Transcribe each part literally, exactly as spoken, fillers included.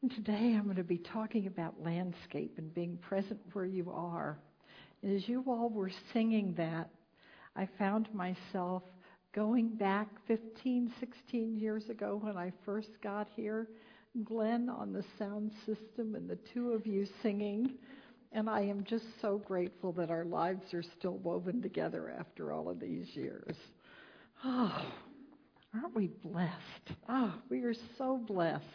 Today I'm going to be talking about landscape and being present where you are. And as you all were singing that, I found myself going back fifteen, sixteen years ago when I first got here, Glenn on the sound system and the two of you singing. And I am just so grateful that our lives are still woven together after all of these years. Oh, aren't we blessed? Oh, we are so blessed.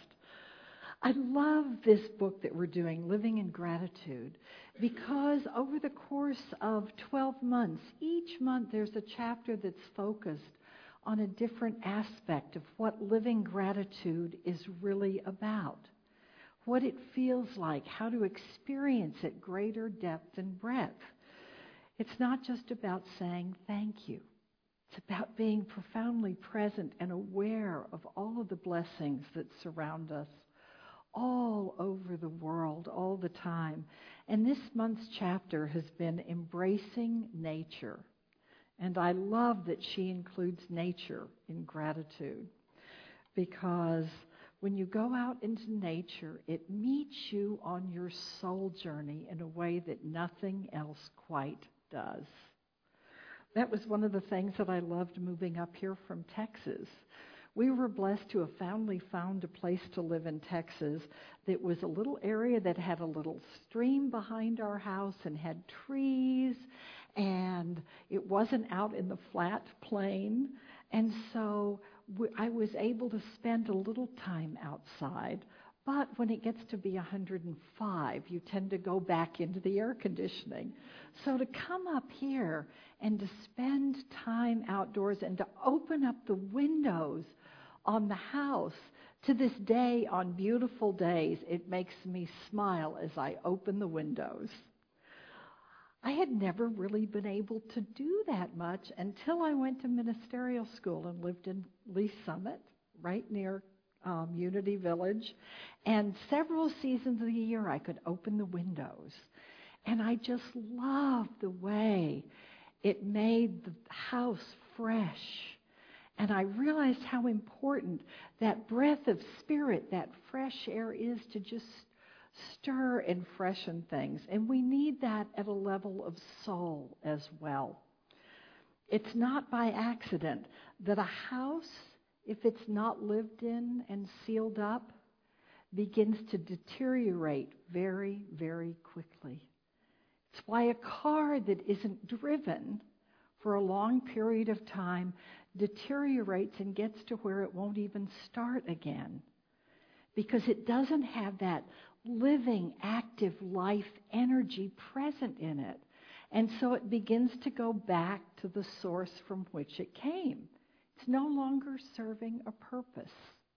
I love this book that we're doing, Living in Gratitude, because over the course of twelve months, each month there's a chapter that's focused on a different aspect of what living gratitude is really about, what it feels like, how to experience it greater depth and breadth. It's not just about saying thank you. It's about being profoundly present and aware of all of the blessings that surround us all over the world, all the time. And this month's chapter has been Embracing Nature. And I love that she includes nature in gratitude, because when you go out into nature, it meets you on your soul journey in a way that nothing else quite does. That was one of the things that I loved moving up here from Texas. We were blessed to have finally found a place to live in Texas that was a little area that had a little stream behind our house and had trees, and it wasn't out in the flat plain. And so we, I was able to spend a little time outside. But when it gets to be one hundred five, you tend to go back into the air conditioning. So to come up here and to spend time outdoors and to open up the windows on the house, to this day, on beautiful days, it makes me smile as I open the windows. I had never really been able to do that much until I went to ministerial school and lived in Lee Summit, right near um, Unity Village. And several seasons of the year, I could open the windows. And I just loved the way it made the house fresh. And I realized how important that breath of spirit, that fresh air is to just stir and freshen things. And we need that at a level of soul as well. It's not by accident that a house, if it's not lived in and sealed up, begins to deteriorate very, very quickly. It's why a car that isn't driven for a long period of time deteriorates and gets to where it won't even start again, because it doesn't have that living, active life energy present in it. And so it begins to go back to the source from which it came. It's no longer serving a purpose.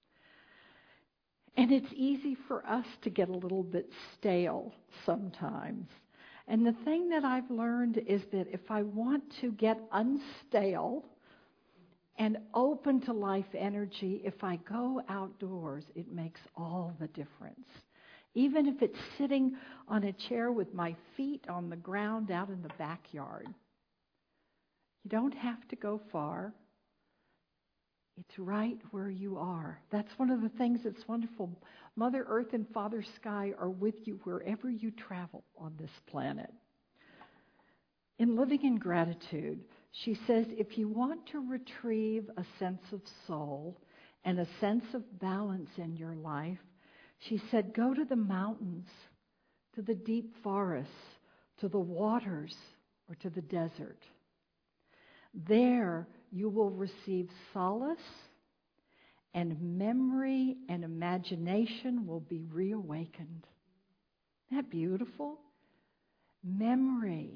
And it's easy for us to get a little bit stale sometimes. And the thing that I've learned is that if I want to get unstale and open to life energy, if I go outdoors, it makes all the difference. Even if it's sitting on a chair with my feet on the ground out in the backyard. You don't have to go far. It's right where you are. That's one of the things that's wonderful. Mother Earth and Father Sky are with you wherever you travel on this planet. In Living in Gratitude, she says, if you want to retrieve a sense of soul and a sense of balance in your life, she said, go to the mountains, to the deep forests, to the waters, or to the desert. There you will receive solace, and memory and imagination will be reawakened. Isn't that beautiful? Memory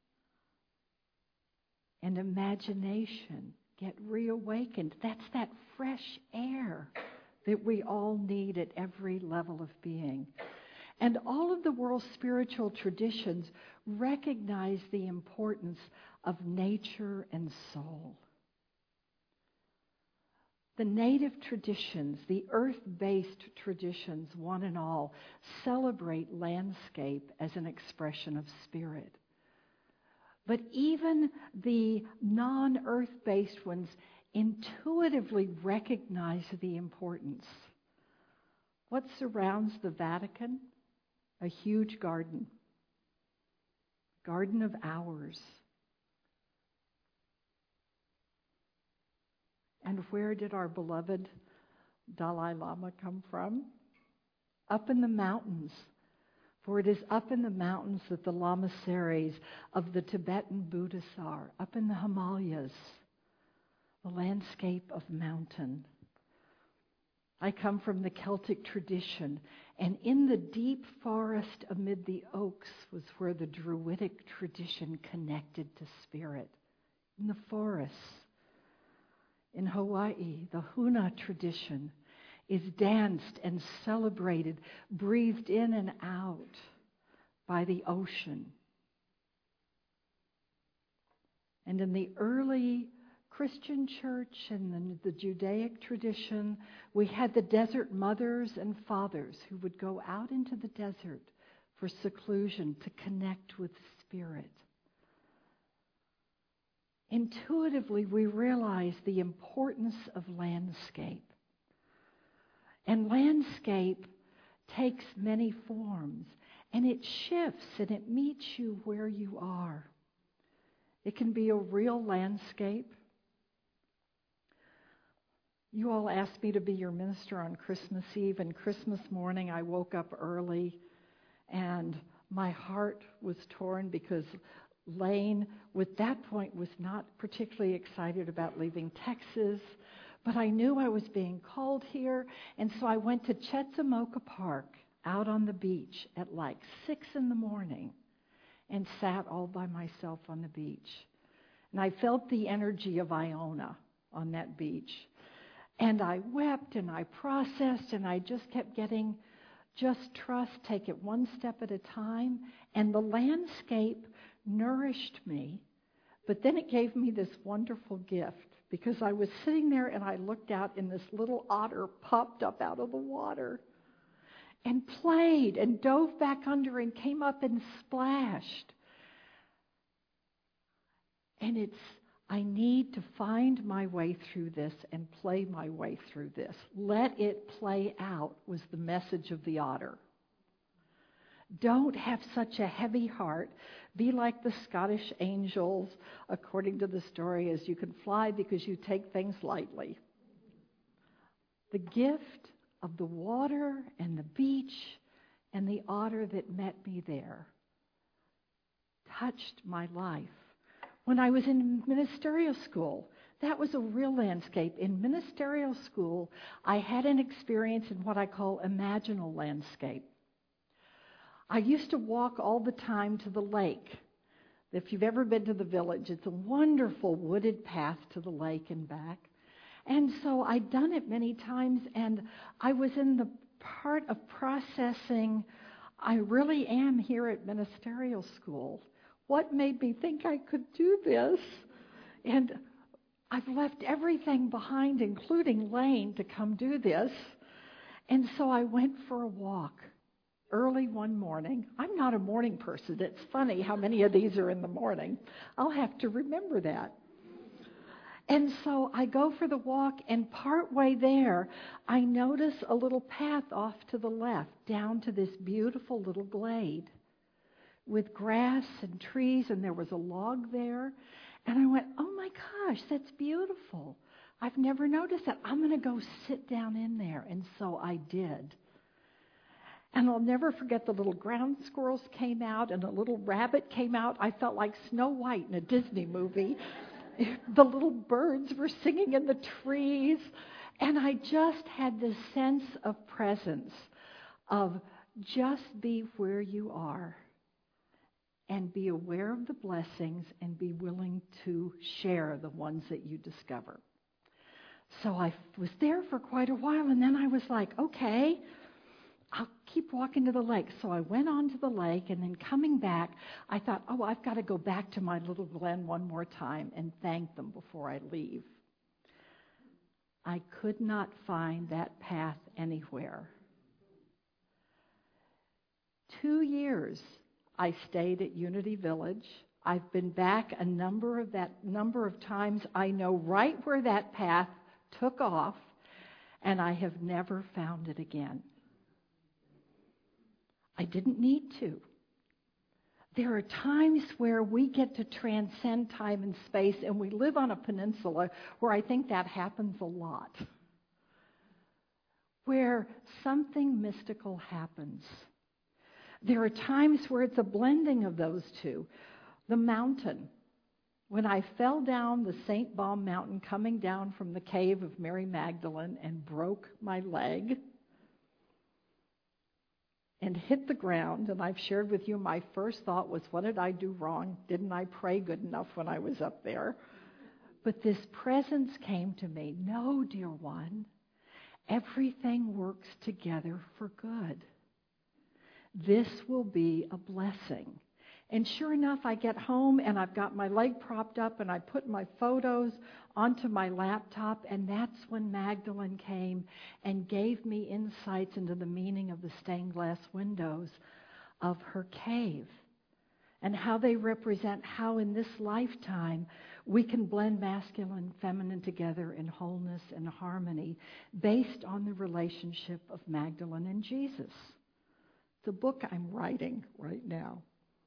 and imagination get reawakened. That's that fresh air that we all need at every level of being. And all of the world's spiritual traditions recognize the importance of nature and soul. The native traditions, the earth-based traditions, one and all, celebrate landscape as an expression of spirit. But even the non-earth-based ones intuitively recognize the importance What surrounds the Vatican? A huge garden. Garden of Hours. And where did our beloved Dalai Lama come from? Up in the mountains. For it is up in the mountains that the lamaseries of the Tibetan Buddhists are, up in the Himalayas, the landscape of mountain. I come from the Celtic tradition, and in the deep forest amid the oaks was where the Druidic tradition connected to spirit. In the forests. In Hawaii, the Huna tradition is danced and celebrated, breathed in and out by the ocean. And in the early Christian church and in the Judaic tradition, we had the desert mothers and fathers who would go out into the desert for seclusion to connect with spirit. Intuitively, we realize the importance of landscape. And landscape takes many forms, and it shifts and it meets you where you are. It can be a real landscape. You all asked me to be your minister on Christmas Eve, and Christmas morning I woke up early, and my heart was torn because Lane, at that point, was not particularly excited about leaving Texas. But I knew I was being called here, and so I went to Chetzamoka Park out on the beach at like six in the morning and sat all by myself on the beach. And I felt the energy of Iona on that beach. And I wept and I processed and I just kept getting, just trust, take it one step at a time. And the landscape nourished me, but then it gave me this wonderful gift. Because I was sitting there and I looked out and this little otter popped up out of the water and played and dove back under and came up and splashed. And it's, I need to find my way through this and play my way through this. Let it play out was the message of the otter. Don't have such a heavy heart. Be like the Scottish angels, according to the story, as you can fly because you take things lightly. The gift of the water and the beach and the otter that met me there touched my life. When I was in ministerial school, that was a real landscape. In ministerial school, I had an experience in what I call imaginal landscape. I used to walk all the time to the lake. If you've ever been to the village, it's a wonderful wooded path to the lake and back. And so I'd done it many times, and I was in the part of processing, I really am here at ministerial school. What made me think I could do this? And I've left everything behind, including Lane, to come do this. And so I went for a walk. Early one morning. I'm not a morning person. It's funny how many of these are in the morning. I'll have to remember that. And so I go for the walk, and partway there, I notice a little path off to the left, down to this beautiful little glade with grass and trees, and there was a log there. And I went, oh my gosh, that's beautiful. I've never noticed that. I'm going to go sit down in there. And so I did. And I'll never forget the little ground squirrels came out and a little rabbit came out. I felt like Snow White in a Disney movie. The little birds were singing in the trees. And I just had this sense of presence of just be where you are and be aware of the blessings and be willing to share the ones that you discover. So I was there for quite a while, and then I was like, okay, I'll keep walking to the lake. So I went on to the lake, and then coming back, I thought, oh, I've got to go back to my little glen one more time and thank them before I leave. I could not find that path anywhere. Two years I stayed at Unity Village. I've been back a number of that number of times. I know right where that path took off, and I have never found it again. I didn't need to. There are times where we get to transcend time and space, and we live on a peninsula where I think that happens a lot, where something mystical happens. There are times where it's a blending of those two. The mountain. When I fell down the Saint Baum mountain coming down from the cave of Mary Magdalene and broke my leg and hit the ground, and I've shared with you, my first thought was, what did I do wrong? Didn't I pray good enough when I was up there? But this presence came to me. No, dear one, everything works together for good. This will be a blessing. And sure enough, I get home and I've got my leg propped up and I put my photos onto my laptop, and that's when Magdalene came and gave me insights into the meaning of the stained glass windows of her cave and how they represent how in this lifetime we can blend masculine and feminine together in wholeness and harmony based on the relationship of Magdalene and Jesus. It's a book I'm writing right now.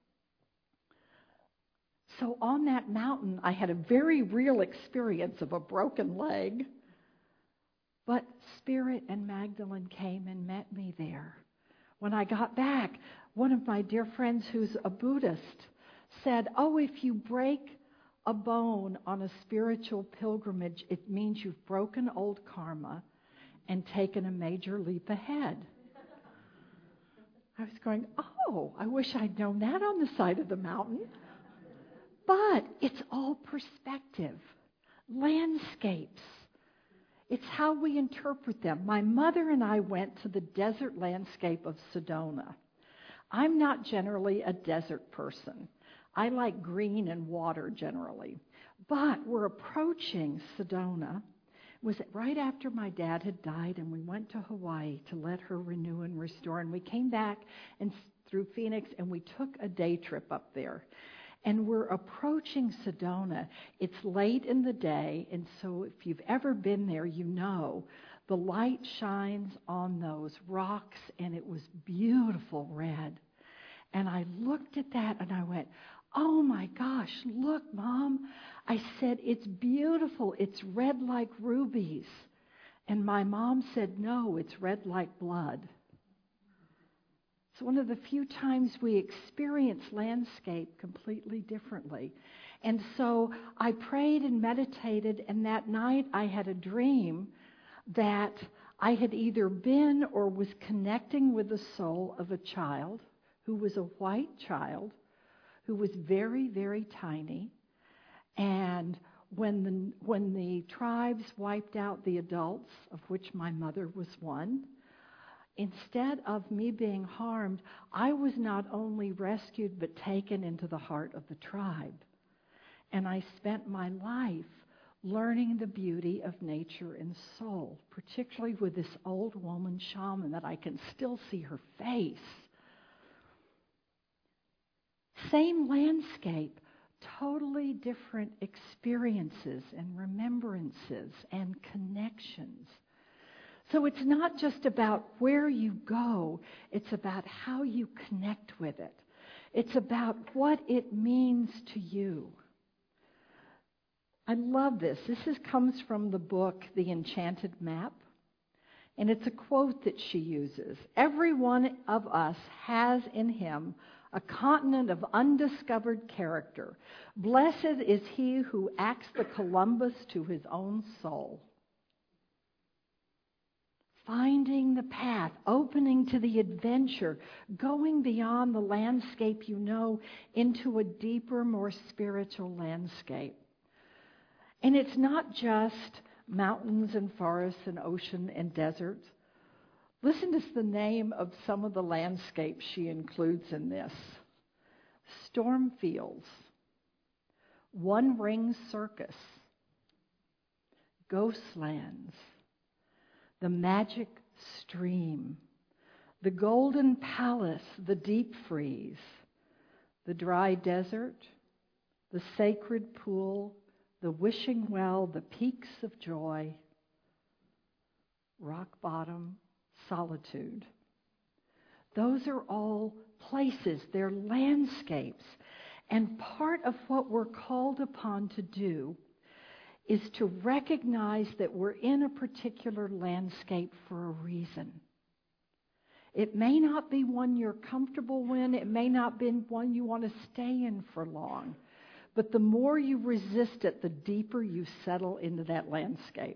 So on that mountain, I had a very real experience of a broken leg. But Spirit and Magdalene came and met me there. When I got back, one of my dear friends who's a Buddhist said, oh, if you break a bone on a spiritual pilgrimage, it means you've broken old karma and taken a major leap ahead. I was going, oh, I wish I'd known that on the side of the mountain. But it's all perspective, landscapes. It's how we interpret them. My mother and I went to the desert landscape of Sedona. I'm not generally a desert person. I like green and water generally. But we're approaching Sedona. It was right after my dad had died, and we went to Hawaii to let her renew and restore. And we came back and through Phoenix, and we took a day trip up there. And we're approaching Sedona. It's late in the day, and so if you've ever been there, you know the light shines on those rocks, and it was beautiful red. And I looked at that, and I went, oh my gosh, look, Mom. I said, it's beautiful. It's red like rubies. And my mom said, no, it's red like blood. It's one of the few times we experience landscape completely differently. And so I prayed and meditated, and that night I had a dream that I had either been or was connecting with the soul of a child who was a white child who was very, very tiny. And when the, when the tribes wiped out the adults, of which my mother was one, instead of me being harmed, I was not only rescued but taken into the heart of the tribe. And I spent my life learning the beauty of nature and soul, particularly with this old woman shaman that I can still see her face. Same landscape, totally different experiences and remembrances and connections. So it's not just about where you go, it's about how you connect with it. It's about what it means to you. I love this. This is, comes from the book, The Enchanted Map. And it's a quote that she uses. Every one of us has in him a continent of undiscovered character. Blessed is he who acts the Columbus to his own soul. Finding the path, opening to the adventure, going beyond the landscape you know into a deeper, more spiritual landscape. And it's not just mountains and forests and ocean and deserts. Listen to the name of some of the landscapes she includes in this. Stormfields, One Ring Circus, Ghostlands, the Magic Stream, the Golden Palace, the Deep Freeze, the Dry Desert, the Sacred Pool, the Wishing Well, the Peaks of Joy, Rock Bottom, Solitude. Those are all places. They're landscapes. And part of what we're called upon to do is to recognize that we're in a particular landscape for a reason. It may not be one you're comfortable in. It may not be one you want to stay in for long. But the more you resist it, the deeper you settle into that landscape.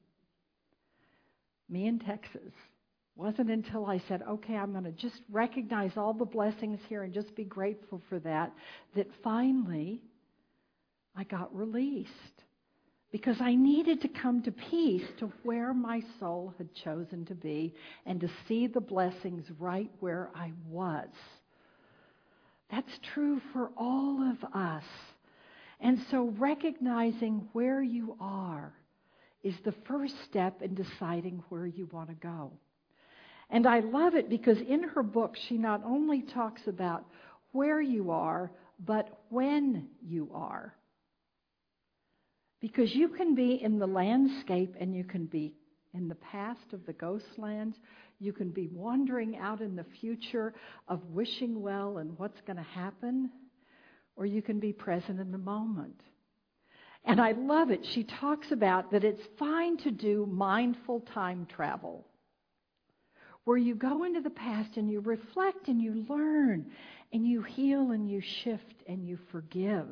Me in Texas. Wasn't until I said, okay, I'm going to just recognize all the blessings here and just be grateful for that, that finally I got released. Because I needed to come to peace to where my soul had chosen to be and to see the blessings right where I was. That's true for all of us. And so recognizing where you are is the first step in deciding where you want to go. And I love it because in her book, she not only talks about where you are, but when you are. Because you can be in the landscape and you can be in the past of the ghost land. You can be wandering out in the future of wishing well and what's going to happen. Or you can be present in the moment. And I love it. She talks about that it's fine to do mindful time travel, where you go into the past and you reflect and you learn and you heal and you shift and you forgive.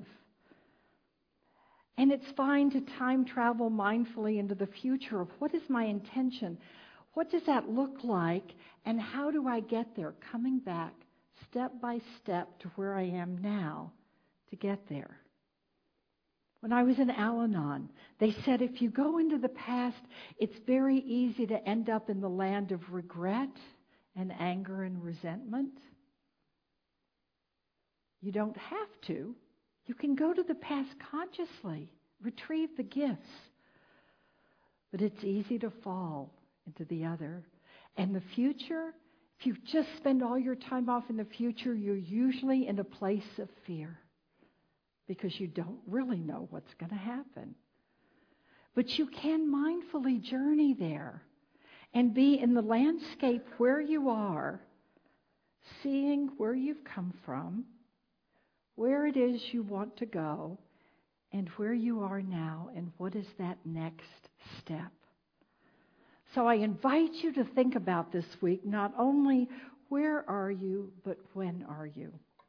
And it's fine to time travel mindfully into the future of what is my intention? What does that look like? And how do I get there? Coming back step by step to where I am now to get there. When I was in Al-Anon, they said if you go into the past, it's very easy to end up in the land of regret and anger and resentment. You don't have to. You can go to the past consciously, retrieve the gifts. But it's easy to fall into the other. And the future, if you just spend all your time off in the future, you're usually in a place of fear because you don't really know what's going to happen. But you can mindfully journey there and be in the landscape where you are, seeing where you've come from, where it is you want to go, and where you are now, and what is that next step. So I invite you to think about this week, not only where are you, but when are you?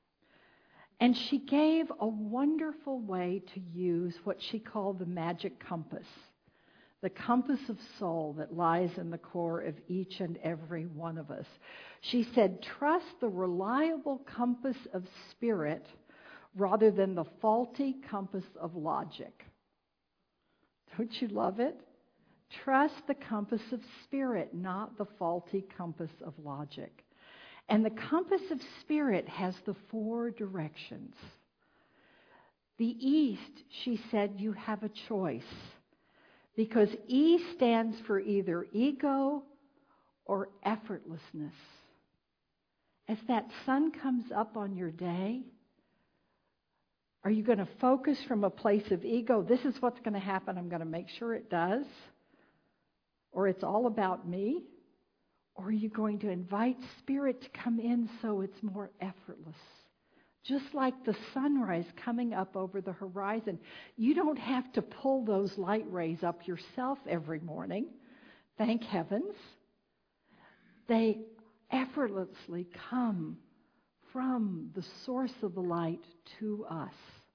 And she gave a wonderful way to use what she called the magic compass, the compass of soul that lies in the core of each and every one of us. She said, trust the reliable compass of spirit rather than the faulty compass of logic. Don't you love it? Trust the compass of spirit, not the faulty compass of logic. And the compass of spirit has the four directions. The east, she said, you have a choice. Because E stands for either ego or effortlessness. As that sun comes up on your day, are you going to focus from a place of ego? This is what's going to happen. I'm going to make sure it does. Or it's all about me. Or are you going to invite spirit to come in so it's more effortless? Just like the sunrise coming up over the horizon. You don't have to pull those light rays up yourself every morning. Thank heavens. They effortlessly come from the source of the light to us.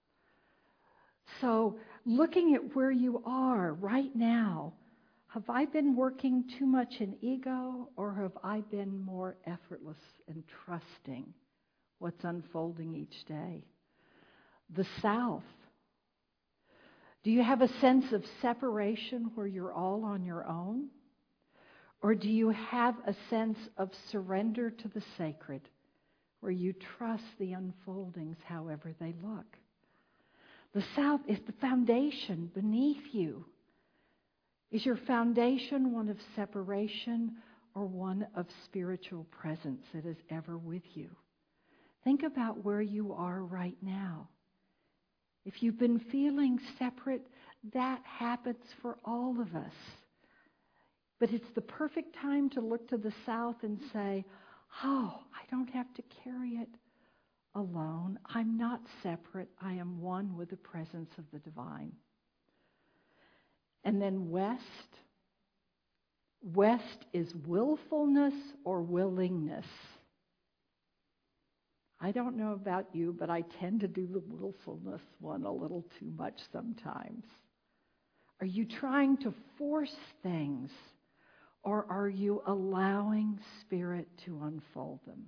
So looking at where you are right now, have I been working too much in ego, or have I been more effortless and trusting what's unfolding each day? The South. Do you have a sense of separation where you're all on your own? Or do you have a sense of surrender to the sacred, where you trust the unfoldings however they look? The South is the foundation beneath you. Is your foundation one of separation or one of spiritual presence that is ever with you? Think about where you are right now. If you've been feeling separate, that happens for all of us. But it's the perfect time to look to the South and say, oh, don't have to carry it alone. I'm not separate. I am one with the presence of the divine. And then west. West is willfulness or willingness. I don't know about you, but I tend to do the willfulness one a little too much sometimes. Are you trying to force things, or are you allowing Spirit to unfold them?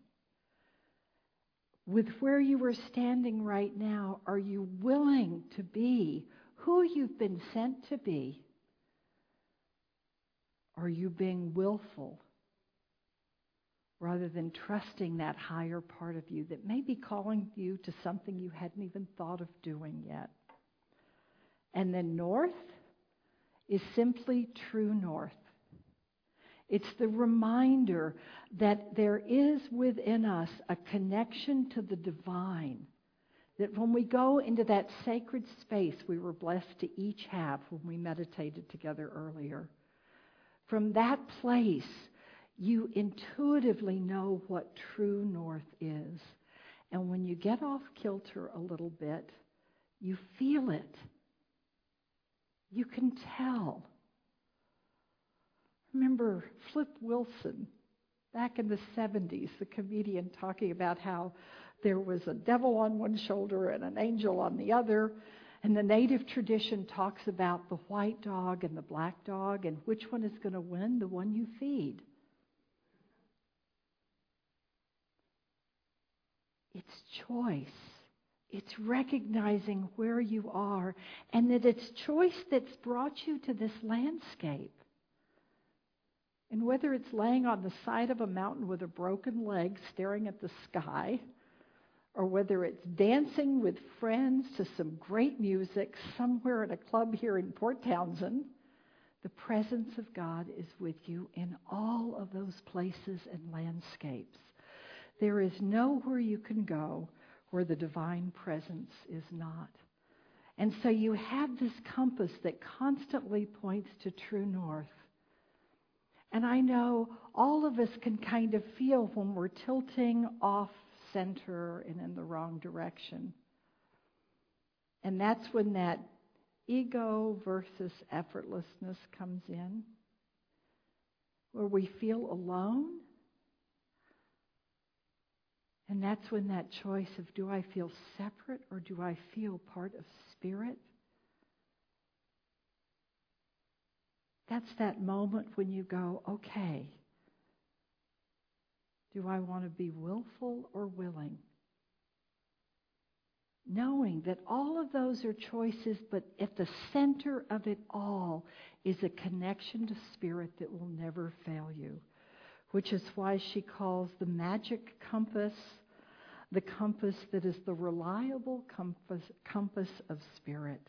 With where you are standing right now, are you willing to be who you've been sent to be? Are you being willful rather than trusting that higher part of you that may be calling you to something you hadn't even thought of doing yet? And then north is simply true north. It's the reminder that there is within us a connection to the divine. That when we go into that sacred space we were blessed to each have when we meditated together earlier, from that place you intuitively know what true north is. And when you get off kilter a little bit, you feel it. You can tell. Remember Flip Wilson, back in the seventies, the comedian, talking about how there was a devil on one shoulder and an angel on the other. And the native tradition talks about the white dog and the black dog, and which one is going to win? The one you feed. It's choice. It's recognizing where you are, and that it's choice that's brought you to this landscape. And whether it's laying on the side of a mountain with a broken leg staring at the sky, or whether it's dancing with friends to some great music somewhere at a club here in Port Townsend, the presence of God is with you in all of those places and landscapes. There is nowhere you can go where the divine presence is not. And so you have this compass that constantly points to true north. And I know all of us can kind of feel when we're tilting off center and in the wrong direction. And that's when that ego versus effortlessness comes in, where we feel alone. And that's when that choice of, do I feel separate or do I feel part of Spirit? That's that moment when you go, okay, do I want to be willful or willing? Knowing that all of those are choices, but at the center of it all is a connection to Spirit that will never fail you, which is why she calls the magic compass the compass that is the reliable compass, compass of Spirit.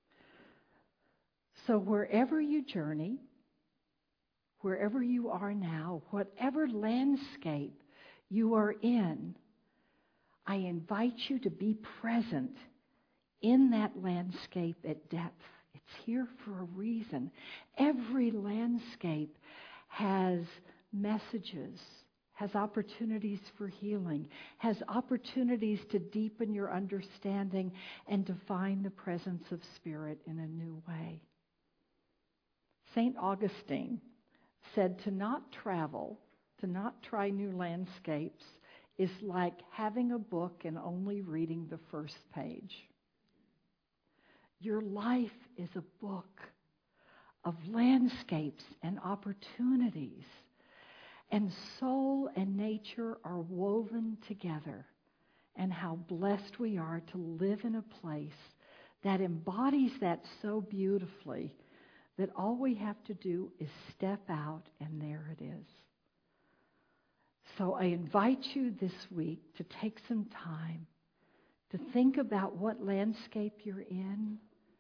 So wherever you journey, wherever you are now, whatever landscape you are in, I invite you to be present in that landscape at depth. It's here for a reason. Every landscape has messages, has opportunities for healing, has opportunities to deepen your understanding and to find the presence of Spirit in a new way. Saint Augustine said to not travel, to not try new landscapes, is like having a book and only reading the first page. Your life is a book of landscapes and opportunities. And soul and nature are woven together. And how blessed we are to live in a place that embodies that so beautifully that all we have to do is step out and there it is. So I invite you this week to take some time to think about what landscape you're in,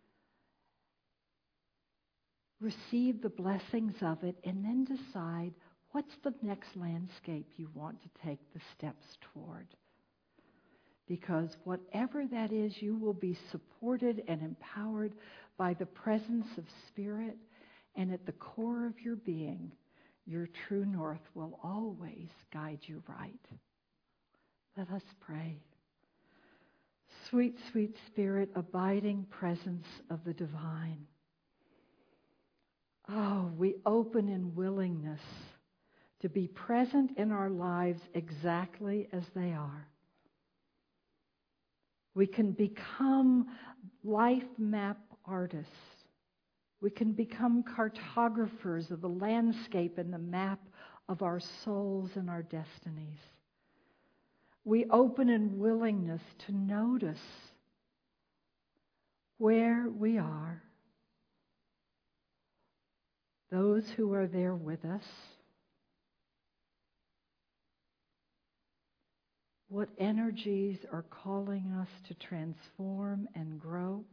receive the blessings of it, and then decide what's the next landscape you want to take the steps toward. Because whatever that is, you will be supported and empowered by the presence of Spirit, and at the core of your being, your true north will always guide you right. Let us pray. Sweet, sweet Spirit, abiding presence of the divine. Oh, we open in willingness to be present in our lives exactly as they are. We can become life map artists. We can become cartographers of the landscape and the map of our souls and our destinies. We open in willingness to notice where we are, those who are there with us, what energies are calling us to transform and grow.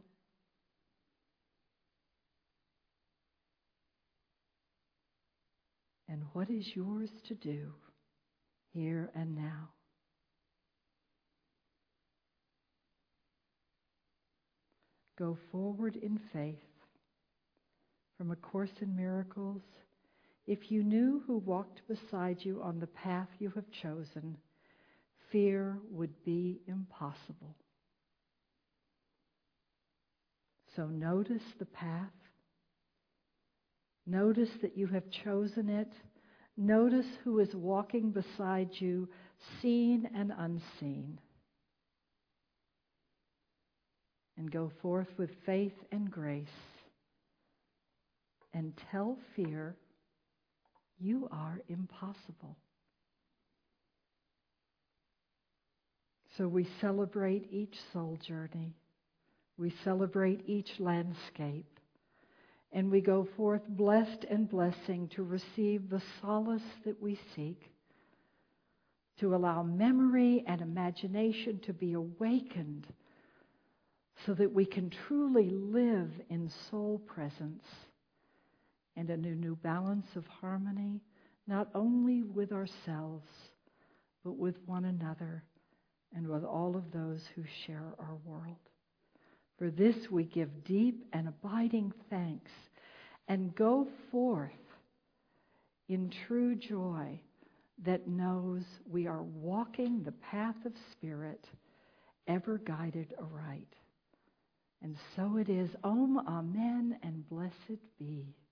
And what is yours to do here and now? Go forward in faith. From A Course in Miracles, if you knew who walked beside you on the path you have chosen, fear would be impossible. So notice the path. Notice that you have chosen it. Notice who is walking beside you, seen and unseen. And go forth with faith and grace. And tell fear, you are impossible. So we celebrate each soul journey. We celebrate each landscape. And we go forth blessed and blessing to receive the solace that we seek, to allow memory and imagination to be awakened so that we can truly live in soul presence and in a new balance of harmony, not only with ourselves, but with one another and with all of those who share our world. For this we give deep and abiding thanks and go forth in true joy that knows we are walking the path of Spirit, ever guided aright. And so it is. Om, Amen, and blessed be.